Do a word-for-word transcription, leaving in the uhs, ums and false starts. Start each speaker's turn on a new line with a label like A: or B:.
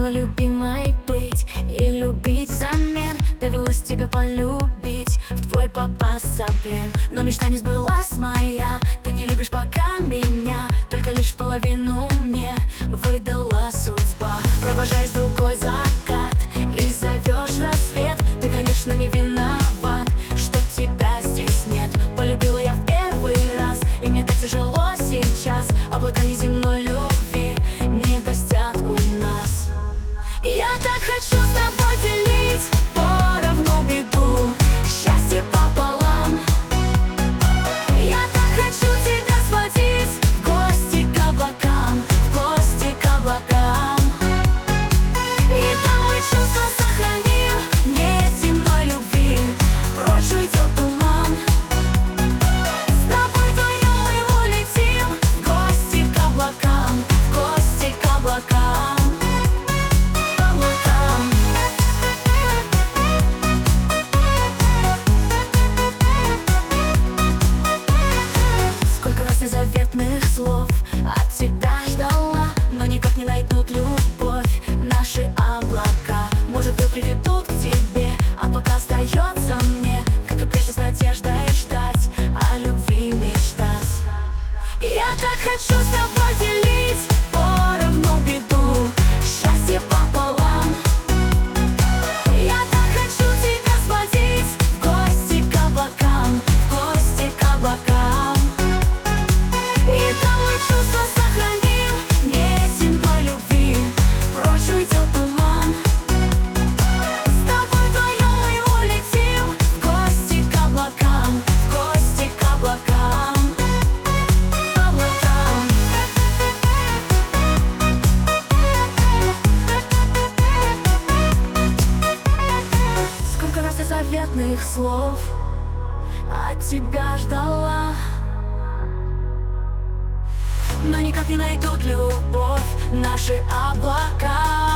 A: Хотела любимой быть и любить взамен. Довелось тебя полюбить, в твой попасться плен. Но мечта не сбылась моя, ты не любишь пока меня. Только лишь половину мне выдала судьба. Провожаешь другой закат и зовешь рассвет. Ты, конечно, не виноват, что тебя здесь нет. Полюбила я в первый раз, и мне так тяжело сейчас. Облака неземной любви не гостят у нас. Я так хочу с тобой делить поровну беду, счастье пополам. Я так хочу тебя сводить в гости к облакам, в гости к облакам. И там мы чувства сохраним неземной любви. Прочь уйдет туман. С тобой вдвоем мы улетим в гости к облакам, в гости к облакам. Заветных слов от тебя ждала, но никак не найдут любовь наши облака. Может быть, приведут к тебе, а пока остается мне, как и прежде, с надеждой ждать, о любви мечтать. Я так хочу с тобой делить поровну беду, счастье пополам. Я так хочу тебя сводить в гости к облакам, в гости к облакам. И там мы чувства сохраним неземной любви. Прочь уйдет туман. С тобой вдвоем мы улетим в гости к облакам, в гости к облакам. Облакам. Сколько раз я заветных слов от тебя ждала, но никак не найдут любовь наши облака.